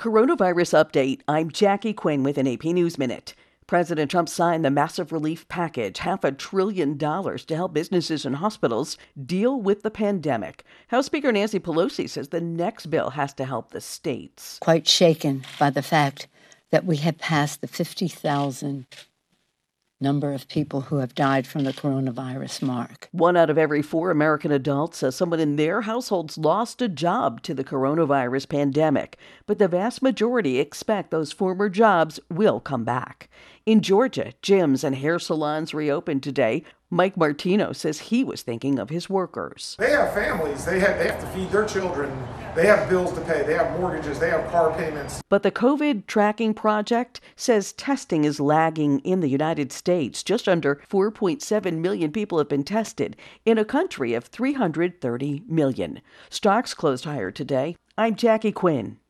Coronavirus update. I'm Jackie Quinn with an AP News Minute. President Trump signed the massive relief package, $500 billion to help businesses and hospitals deal with the pandemic. House Speaker Nancy Pelosi says the next bill has to help the states. Quite shaken by the fact that we have passed the 50,000 number of people who have died from the coronavirus mark. 1 out of every 4 American adults says someone in their households lost a job to the coronavirus pandemic. But the vast majority expect those former jobs will come back. In Georgia, gyms and hair salons reopened today. Mike Martino says he was thinking of his workers. They have families. They have to feed their children. They have bills to pay. They have mortgages. They have car payments. But the COVID tracking project says testing is lagging in the United States. Just under 4.7 million people have been tested in a country of 330 million. Stocks closed higher today. I'm Jackie Quinn.